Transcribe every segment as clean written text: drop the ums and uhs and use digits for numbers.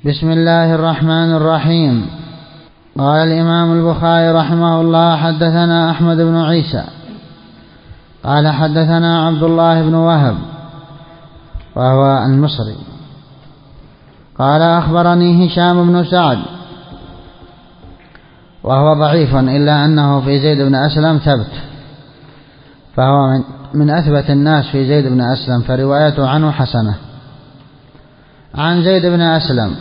بسم الله الرحمن الرحيم. قال الإمام البخاري رحمه الله: حدثنا أحمد بن عيسى قال حدثنا عبد الله بن وهب وهو المصري قال أخبرني هشام بن سعد وهو ضعيف إلا أنه في زيد بن أسلم ثبت، فهو من أثبت الناس في زيد بن أسلم، فروايته عنه حسنة. عن زيد بن أسلم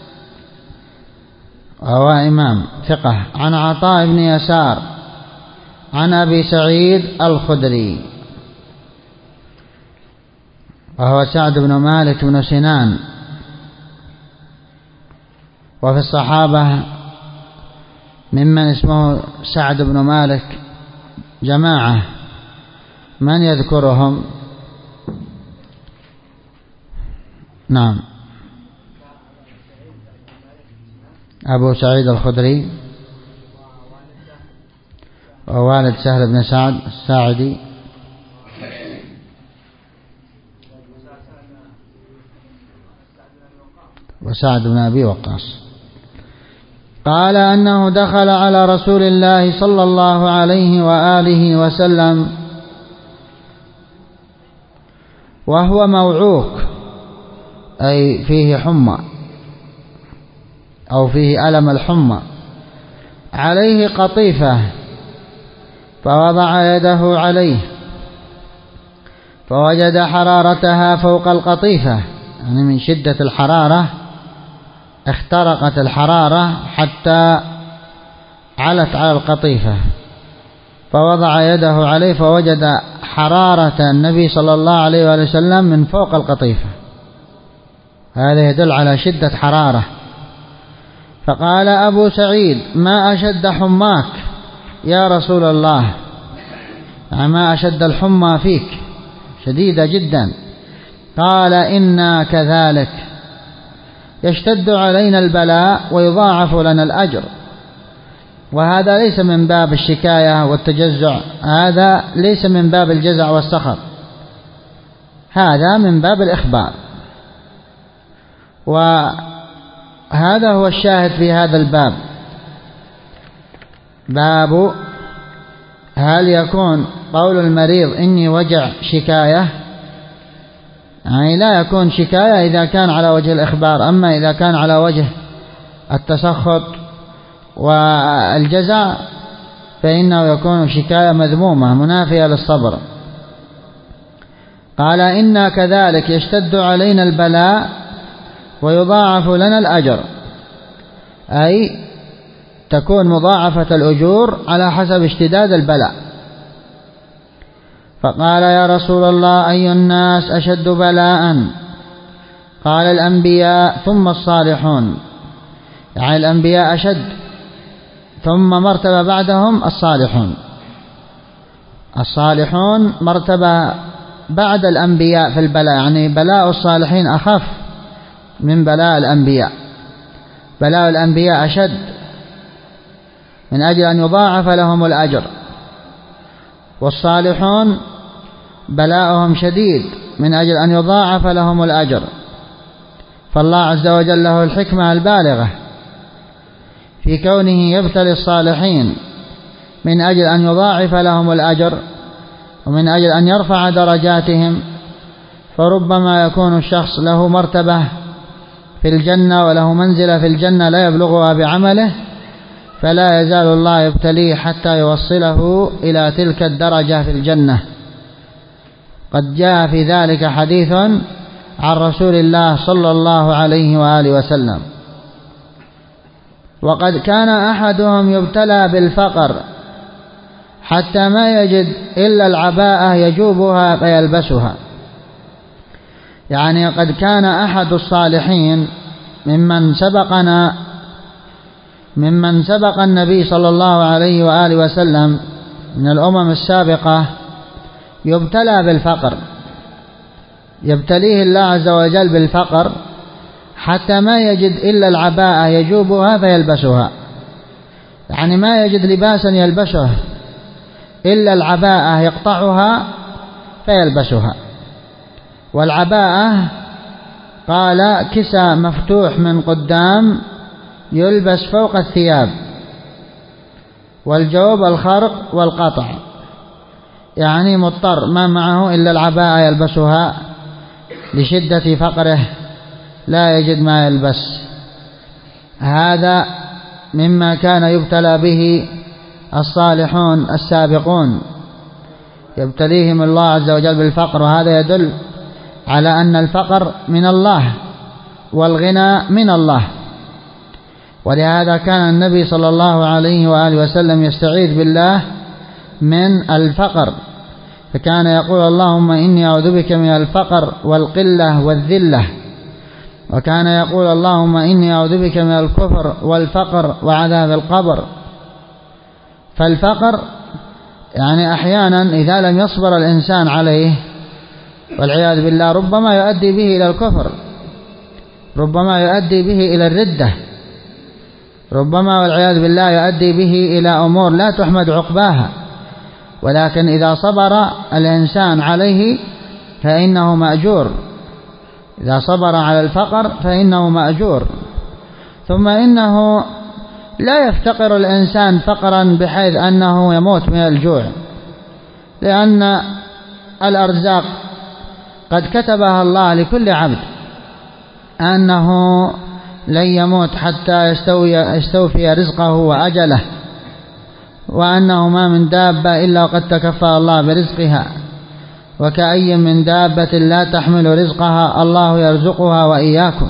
وهو إمام ثقة، عن عطاء بن يسار عن أبي سعيد الخدري وهو سعد بن مالك بن سنان. وفي الصحابة ممن اسمه سعد بن مالك جماعة، من يذكرهم؟ نعم، أبو سعيد الخدري ووالد سهل بن سعد الساعدي وسعد بن أبي وقاص. قال أنه دخل على رسول الله صلى الله عليه وآله وسلم وهو موعوك، أي فيه حمى أو فيه ألم الحمى، عليه قطيفة، فوضع يده عليه فوجد حرارتها فوق القطيفة، يعني من شدة الحرارة اخترقت الحرارة حتى علت على القطيفة، فوضع يده عليه فوجد حرارة النبي صلى الله عليه وسلم من فوق القطيفة، هذا يدل على شدة حرارة. فقال أبو سعيد: ما أشد حماك يا رسول الله، ما أشد الحمى فيك، شديدة جدا. قال: إنا كذلك، يشتد علينا البلاء ويضاعف لنا الأجر. وهذا ليس من باب الشكاية والتجزع، هذا ليس من باب الجزع والسخط، هذا من باب الإخبار. وهذا هو الشاهد في هذا الباب، باب هل يكون قول المريض إني وجع شكاية، يعني لا يكون شكاية إذا كان على وجه الإخبار، أما إذا كان على وجه التسخط والجزع فإنه يكون شكاية مذمومة منافية للصبر. قال: إنا كذلك يشتد علينا البلاء ويضاعف لنا الأجر، أي تكون مضاعفة الأجور على حسب اشتداد البلاء. فقال: يا رسول الله، أي الناس أشد بلاء؟ قال: الأنبياء ثم الصالحون، يعني الأنبياء أشد، ثم مرتبة بعدهم الصالحون، الصالحون مرتبة بعد الأنبياء في البلاء، يعني بلاء الصالحين أخف من بلاء الأنبياء، بلاء الأنبياء أشد من أجل أن يضاعف لهم الأجر، والصالحون بلاؤهم شديد من أجل أن يضاعف لهم الأجر. فالله عز وجل له الحكمة البالغة في كونه يبتلي الصالحين من أجل أن يضاعف لهم الأجر ومن أجل أن يرفع درجاتهم. فربما يكون الشخص له مرتبة في الجنة وله منزلة في الجنة لا يبلغها بعمله، فلا يزال الله يبتليه حتى يوصله إلى تلك الدرجة في الجنة. قد جاء في ذلك حديث عن رسول الله صلى الله عليه وآله وسلم: وقد كان أحدهم يبتلى بالفقر حتى ما يجد إلا العباءة يجوبها فيلبسها. يعني قد كان أحد الصالحين ممن سبق النبي صلى الله عليه وآله وسلم من الأمم السابقة يبتلى بالفقر، يبتليه الله عز وجل بالفقر حتى ما يجد إلا العباءة يجوبها فيلبسها، يعني ما يجد لباسا يلبسه إلا العباءة يقطعها فيلبسها. والعباءة قال كسى مفتوح من قدام يلبس فوق الثياب، والجوب الخرق والقطع، يعني مضطر ما معه إلا العباءة يلبسها لشدة فقره لا يجد ما يلبس. هذا مما كان يبتلى به الصالحون السابقون، يبتليهم الله عز وجل بالفقر، وهذا يدل على أن الفقر من الله والغنى من الله. ولهذا كان النبي صلى الله عليه وآله وسلم يستعيذ بالله من الفقر، فكان يقول اللهم إني أعوذ بك من الفقر والقلة والذلة، وكان يقول اللهم إني أعوذ بك من الكفر والفقر وعذاب القبر. فالفقر يعني أحيانا إذا لم يصبر الإنسان عليه والعياذ بالله ربما يؤدي به إلى الكفر، ربما يؤدي به إلى الردة، ربما والعياذ بالله يؤدي به إلى أمور لا تحمد عقباها. ولكن إذا صبر الإنسان عليه فإنه مأجور، إذا صبر على الفقر فإنه مأجور. ثم إنه لا يفتقر الإنسان فقرا بحيث أنه يموت من الجوع، لأن الأرزاق قد كتبها الله لكل عبد أنه لن يموت حتى يستوفي رزقه وأجله، وأنه ما من دابة إلا وقد تكفى الله برزقها، وكأي من دابة لا تحمل رزقها الله يرزقها وإياكم،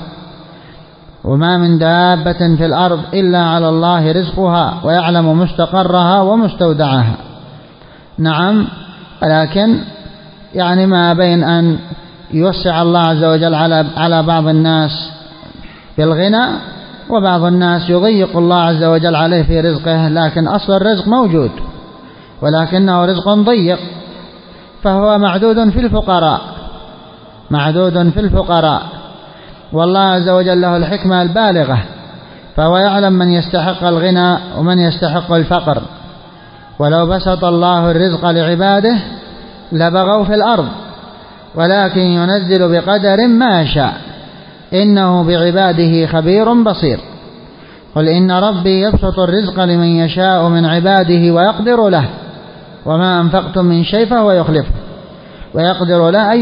وما من دابة في الأرض إلا على الله رزقها ويعلم مستقرها ومستودعها. نعم، ولكن يعني ما بين أن يوسع الله عز وجل على بعض الناس بالغنى، وبعض الناس يضيق الله عز وجل عليه في رزقه، لكن أصل الرزق موجود ولكنه رزق ضيق، فهو معدود في الفقراء، معدود في الفقراء. والله عز وجل له الحكمة البالغة، فهو يعلم من يستحق الغنى ومن يستحق الفقر. ولو بسط الله الرزق لعباده لبغوا في الأرض، ولكن ينزل بقدر ما يشاء، إنه بعباده خبير بصير. قل إن ربي يبسط الرزق لمن يشاء من عباده ويقدر له، وما أنفقتم من شيء فهو يخلفه. ويقدر له أن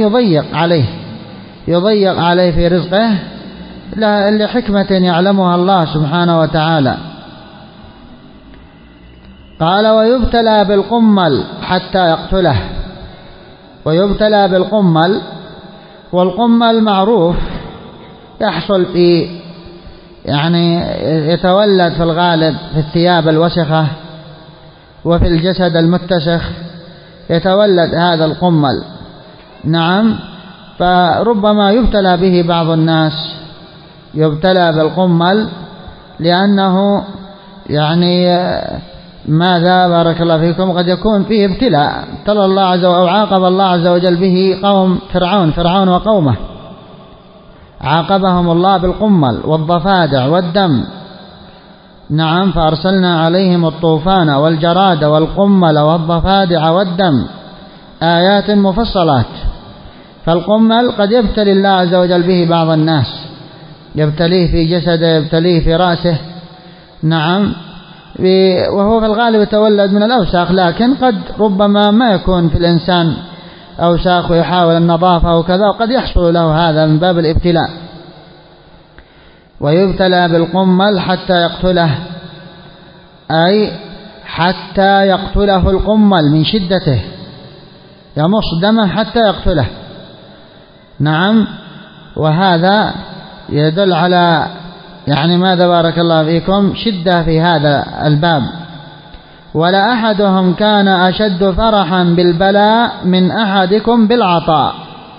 يضيق عليه في رزقه لحكمة يعلمها الله سبحانه وتعالى. قال ويبتلى بالقمل حتى يقتله. ويبتلى بالقمل، والقمل معروف يحصل في يعني يتولد في الغالب في الثياب الوسخة وفي الجسد المتسخ يتولد هذا القمل. نعم، فربما يبتلى به بعض الناس، يبتلى بالقمل لأنه يعني ماذا بارك الله فيكم قد يكون فيه ابتلاء، ابتلى الله عز وجل أو عاقب الله عز وجل به قوم فرعون وقومه، عاقبهم الله بالقمل والضفادع والدم. نعم، فأرسلنا عليهم الطوفان والجراد والقمل والضفادع والدم آيات مفصلات. فالقمل قد يبتلي الله عز وجل به بعض الناس، يبتليه في جسده، يبتليه في رأسه. نعم، وهو في الغالب يتولد من الأوساخ، لكن قد ربما ما يكون في الإنسان أوساخ ويحاول النظافة وكذا، وقد يحصل له هذا من باب الابتلاء. ويبتلى بالقمل حتى يقتله، أي حتى يقتله القمل من شدته، يمص دمه حتى يقتله. نعم، وهذا يدل على يعني ماذا بارك الله فيكم شدة في هذا الباب. ولا أحدهم كان أشد فرحا بالبلاء من أحدكم بالعطاء.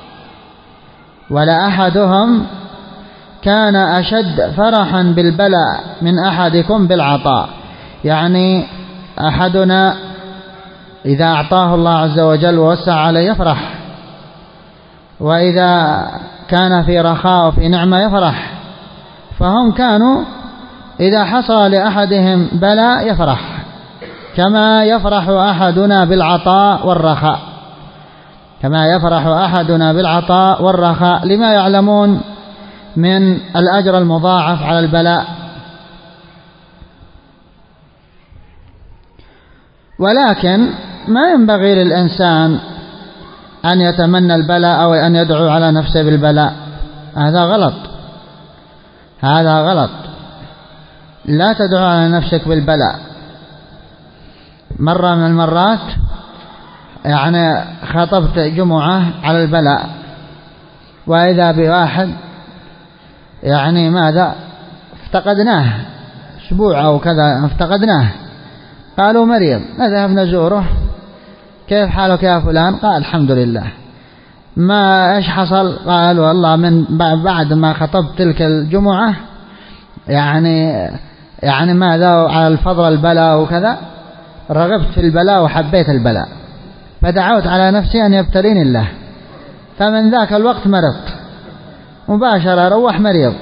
ولا أحدهم كان أشد فرحا بالبلاء من أحدكم بالعطاء، يعني أحدنا إذا أعطاه الله عز وجل ووسع عليه يفرح، وإذا كان في رخاء وفي نعمة يفرح. فهم كانوا إذا حصل لأحدهم بلاء يفرح كما يفرح أحدنا بالعطاء والرخاء، كما يفرح أحدنا بالعطاء والرخاء، لما يعلمون من الأجر المضاعف على البلاء. ولكن ما ينبغي للإنسان أن يتمنى البلاء أو أن يدعو على نفسه بالبلاء، هذا غلط، هذا غلط. لا تدعو على نفسك بالبلاء. مرة من المرات يعني خطبت جمعة على البلاء، وإذا بواحد يعني ماذا افتقدناه أسبوع أو كذا افتقدناه، قالوا مريض، ذهبنا نزوره، كيف حالك يا فلان؟ قال الحمد لله. ما إيش حصل؟ قال والله من بعد ما خطبت تلك الجمعة يعني ماذا على الفضل البلاء وكذا، رغبت في البلاء وحبيت البلاء، فدعوت على نفسي أن يبتليني الله، فمن ذاك الوقت مرضت مباشرة، روح مريض.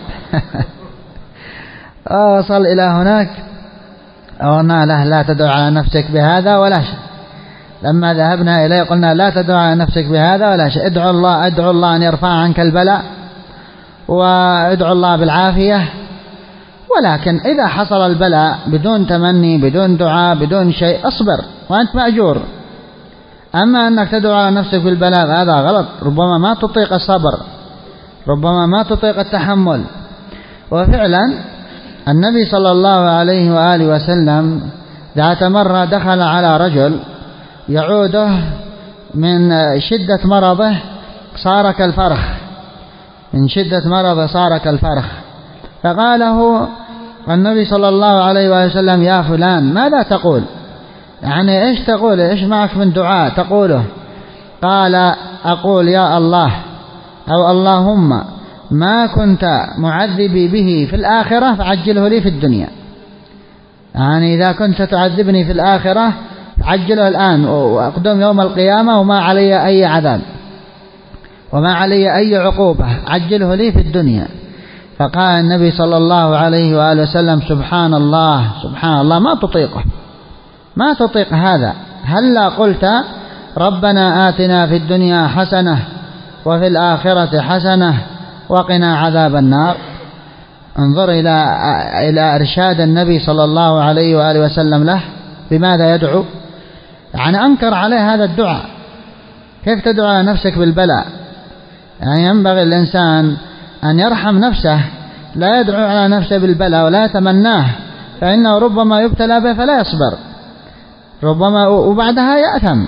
وصل إلى هناك، قلنا له لا تدعو على نفسك بهذا ولا شيء. لما ذهبنا إليه قلنا لا تدعو على نفسك بهذا ولا شيء، ادعو الله أن يرفع عنك البلاء، وادعو الله بالعافية. ولكن إذا حصل البلاء بدون تمني بدون دعاء بدون شيء اصبر وأنت مأجور. أما أنك تدعو على نفسك بالبلاء هذا غلط، ربما ما تطيق الصبر، ربما ما تطيق التحمل. وفعلا النبي صلى الله عليه وآله وسلم ذات مرة دخل على رجل يعوده من شدة مرضه صار كالفرخ، من شدة مرضه صار كالفرخ، فقاله النبي صلى الله عليه وآله وسلم يا فلان ماذا تقول؟ يعني إيش تقول؟ إيش معك من دعاء تقوله؟ قال أقول يا الله أو اللهم ما كنت معذبي به في الآخرة فعجله لي في الدنيا. يعني إذا كنت تعذبني في الآخرة عجله الآن، وأقدم يوم القيامة وما علي أي عذاب وما علي أي عقوبة، عجله لي في الدنيا. فقال النبي صلى الله عليه وآله وسلم سبحان الله سبحان الله، ما تطيقه، ما تطيق هذا. هلا قلت ربنا آتنا في الدنيا حسنة وفي الآخرة حسنة وقنا عذاب النار. انظر إلى إرشاد النبي صلى الله عليه وآله وسلم له بماذا يدعو. يعني أنكر عليه هذا الدعاء، كيف تدعو على نفسك بالبلاء؟ يعني ينبغي الإنسان أن يرحم نفسه، لا يدعو على نفسه بالبلاء ولا يتمناه، فإنه ربما يبتلى به فلا يصبر، ربما وبعدها يأثم،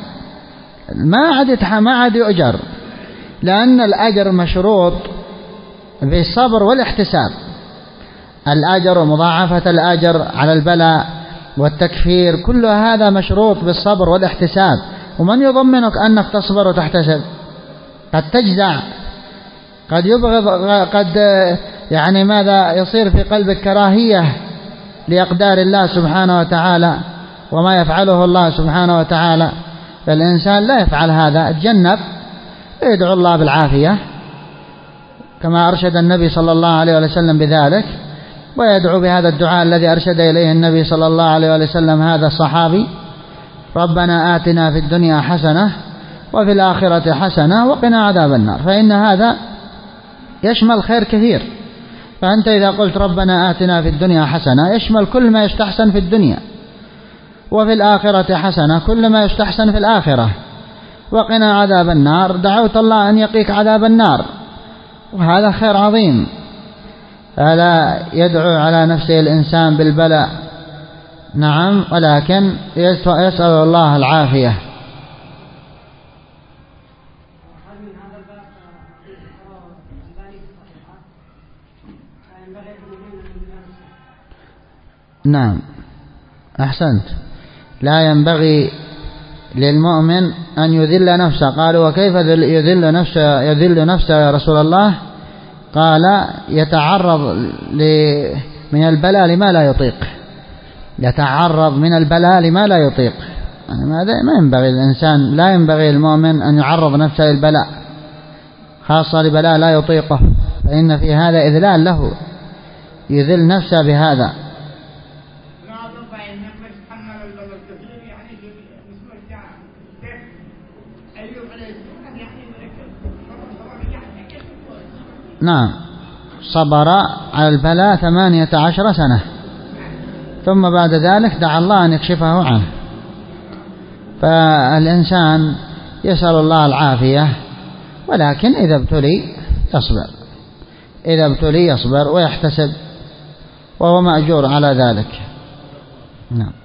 ما عاد يؤجر، لأن الأجر مشروط بالصبر والاحتساب. الأجر ومضاعفة الأجر على البلاء والتكفير كل هذا مشروط بالصبر والاحتساب. ومن يضمنك أنك تصبر وتحتسب؟ قد تجزع، قد يبغض، قد يعني ماذا يصير في قلبك كراهية لأقدار الله سبحانه وتعالى وما يفعله الله سبحانه وتعالى. فالإنسان لا يفعل هذا، اتجنب، يدعو الله بالعافية كما أرشد النبي صلى الله عليه وسلم بذلك، ويدعو بهذا الدعاء الذي أرشد إليه النبي صلى الله عليه وسلم هذا الصحابي: ربنا آتنا في الدنيا حسنة وفي الآخرة حسنة وقنا عذاب النار. فإن هذا يشمل خير كثير. فأنت إذا قلت ربنا آتنا في الدنيا حسنة يشمل كل ما يستحسن في الدنيا، وفي الآخرة حسنة كل ما يستحسن في الآخرة، وقنا عذاب النار دعوت الله أن يقيك عذاب النار، وهذا خير عظيم. فلا يدعو على نفسه الإنسان بالبلاء، نعم، ولكن يسأل الله العافية. نعم، أحسنت. لا ينبغي للمؤمن أن يذل نفسه. قالوا وكيف يذل نفسه يا رسول الله؟ قال يتعرض من البلاء لما لا يطيق، يتعرض من البلاء لما لا يطيق. يعني ما ينبغي الإنسان، لا ينبغي المؤمن أن يعرض نفسه للبلاء، خاصة لبلاء لا يطيقه، فإن في هذا إذلال له، يذل نفسه بهذا. نعم، صبر على البلاء 18 سنة، ثم بعد ذلك دعا الله أن يكشفه عنه. فالإنسان يسأل الله العافية، ولكن إذا ابتلي يصبر، إذا ابتلي يصبر ويحتسب، وهو مأجور على ذلك. نعم.